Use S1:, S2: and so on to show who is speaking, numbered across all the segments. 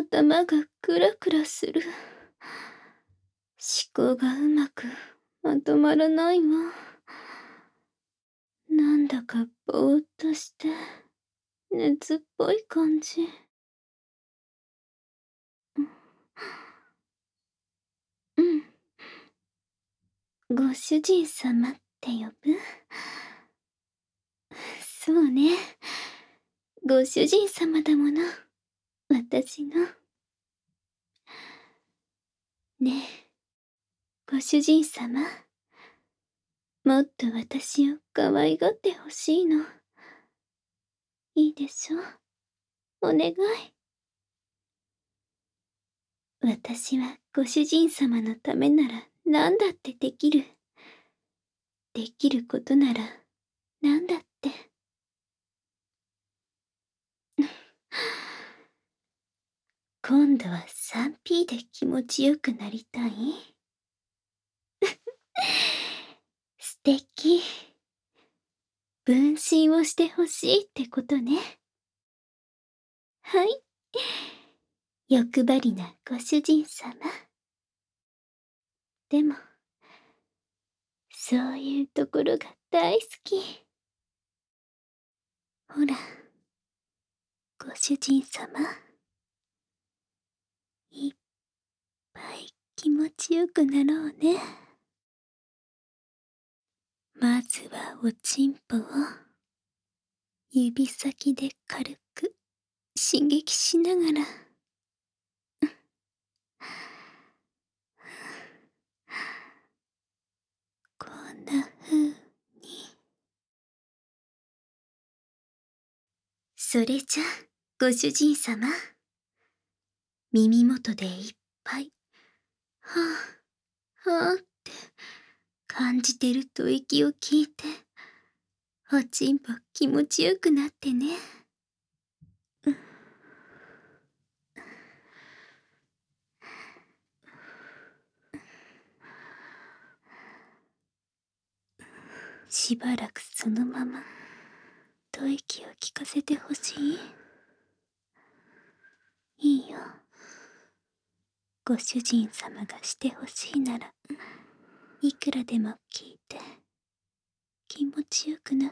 S1: 頭がクラクラする。思考がうまくまとまらないわ。なんだかぼーっとして熱っぽい感じ。うん。ご主人様って呼ぶ？そうね。ご主人様だもの。私の。ねえ、ご主人様。もっと私を可愛がってほしいの。いいでしょ？お願い。私はご主人様のためなら何だってできる。できることなら何だって。今度は 3P で気持ちよくなりたい？素敵。分身をしてほしいってことね。はい。欲張りなご主人様。でも、そういうところが大好き。ほら、ご主人様。いっぱい気持ちよくなろうね。まずはおちんぽを指先で軽く刺激しながら。こんな風に。それじゃ、ご主人様。耳元でいっぱい、はぁ、はぁって感じてると息を聞いて、おちんぽ気持ちよくなってね。しばらくそのまま、吐息を聞かせてほしい？いいよ。ご主人様がしてほしいなら、いくらでも聞いて、気持ちよくなって。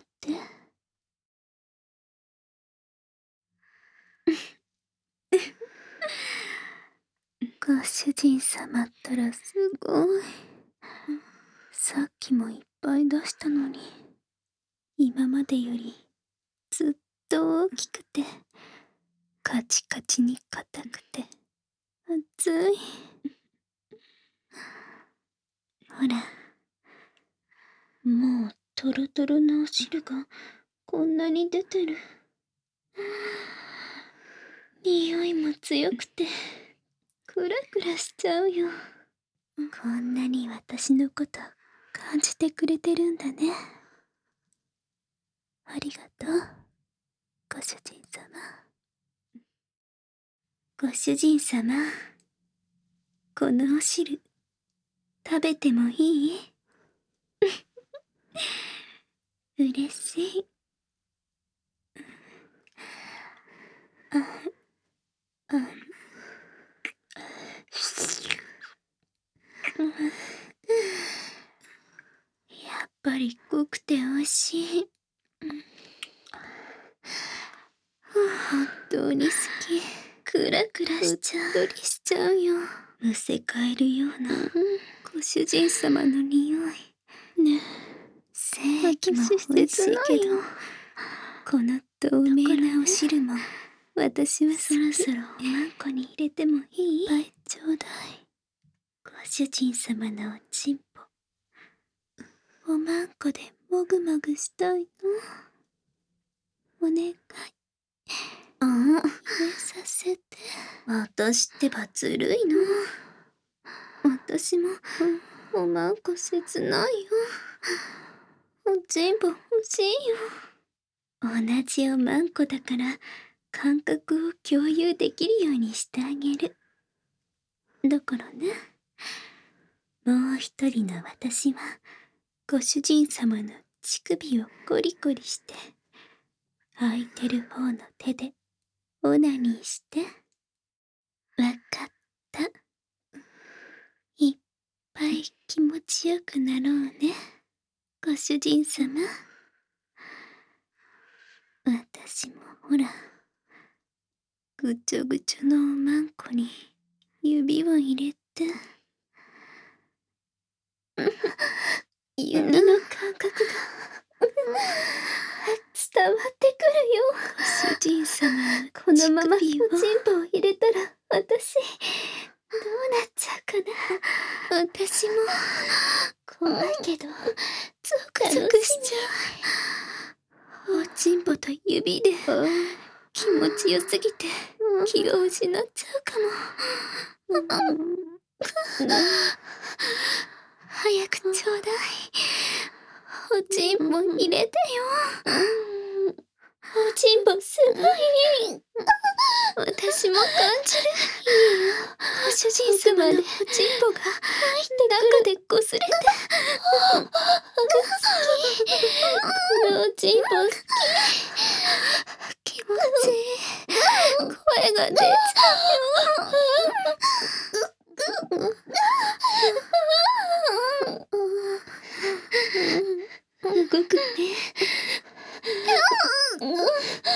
S1: ご主人様ったらすごい。さっきもいっぱい出したのに、今までよりずっと大きくて、カチカチに硬くて、熱い。ほら、もうトロトロのお汁がこんなに出てる。匂いも強くて、クラクラしちゃうよ。こんなに私のこと感じてくれてるんだね。ありがとう、ご主人様。ご主人様、このお汁、食べてもいい？嬉しい。やっぱり濃くて美味しい。本当に好き。クラクラしちゃう。うっとりしちゃうよ。むせ返るような、ご主人様の匂い。ねえ、精液も美味しいけど、この透明なお汁も、私はそろそろおまんこに入れてもいい？いっぱいちょうだい。ご主人様のおちんぽ、おまんこでもぐもぐしたいの。お願い。入れさせて。私ってばずるいの。私も、おまんこ切ないよ。おちんぽ欲しいよ。同じおまんこだから、感覚を共有できるようにしてあげる。だからね、もう一人の私は、ご主人様の乳首をコリコリして、空いてる方の手でオナニーして。 わかった。いっぱい気持ちよくなろうね、ご主人様。私もほら、ぐちょぐちょのおまんこに指を入れて、指の感覚が伝わってくるよ。ご主人様のこのままおちんぽを入れたら、私どうなっちゃうかな。私も怖いけどゾクゾクしちゃう。おちんぽと指で気持ちよすぎて気を失っちゃうかも。早くちょうだい。おちんぽ入れてよ。おちんぽすごい。私も感じる。いいよ、ご主人様のおちんぽが中でこすれて。好き。このおちんぽ好き。気持ちいい。声が出ちゃうよ。動くね。ご主人様、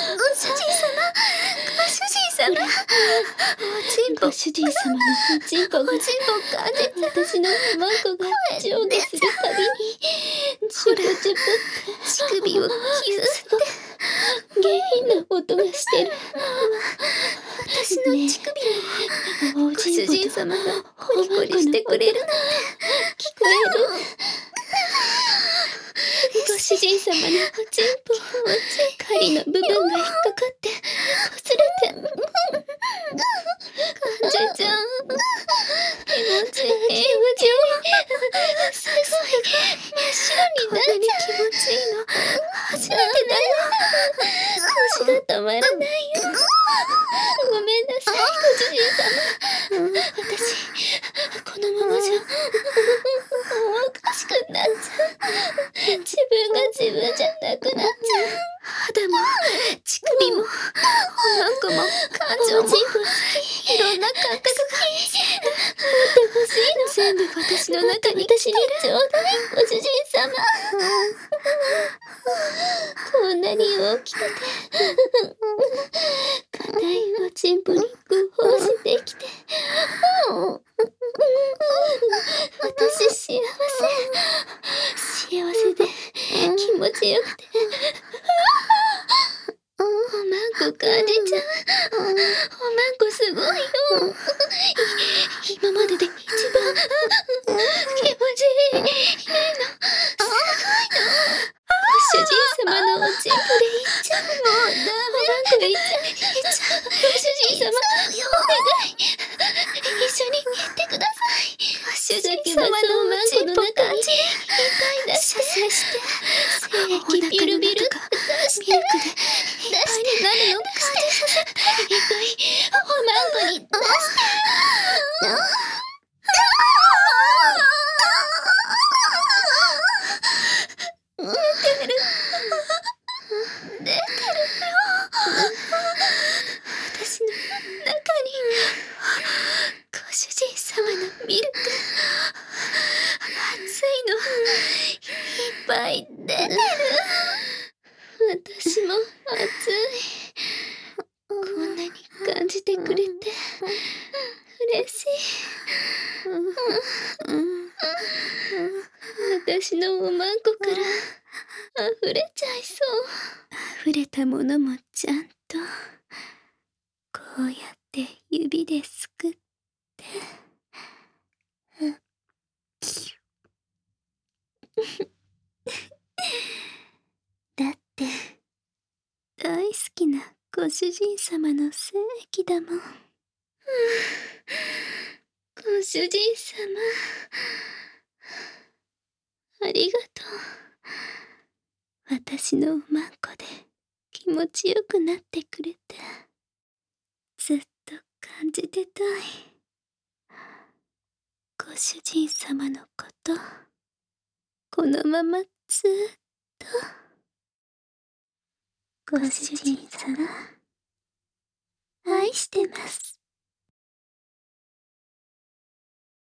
S1: ご主人様。おちんぽ、ご主人様のおちんぽが、感じて、私のおまんこが上下するたびに、チュプチュプ乳首をキューッて下品な音がしてる。私の乳首をご主人様がコリコリしてくれるなんて聞こえる。ご主人様のおちんぽ、針の部分が引っかかってこすれて、感じちゃう。気持ちいい。すごい真っ白になっちゃう。こんなに気持ちいいの初めてだよ。腰が止まらないよ。ごめんなさい、ご主人様。私このままじゃおかしくなっちゃう。自分が自分じゃなくなっちゃう。肌も乳首もおまんこも感情もいろんな感覚が持ってほしいの。全部私の中に来てる。ちょうだい、ご主人様。こんなに大きくて硬いおちんぽにグホしてきて、私幸せで気持ちよくて、おまんこ感じちゃう。おまんこすごいよ。今までで一番気持ちいいの。すごいの。ご主人様のおちんぽでいっちゃう。もうダメ。おまんこいっちゃう。ご主人様、お願い。一緒にやってください。ご主人様のおまんこの中にいっぱい出して、精液ビルビル出して、ミルクでいっぱいになるのを感じさせて、いっぱいおまんこに出して。出てるよ。私の中にご主人様のミルク、熱いのいっぱい出てる。私も熱い。こんなに感じてくれて嬉しい。私のおまんこから溢れちゃいそう。溢れたものもちゃんとこうやって指ですくって、だって大好きなご主人様の精液だもん。ご主人様、ありがとう。私のおまんこで気持ちよくなってくれて。ずっと感じてたい。ご主人様のこと、このままずっと。ご主人様、愛してます。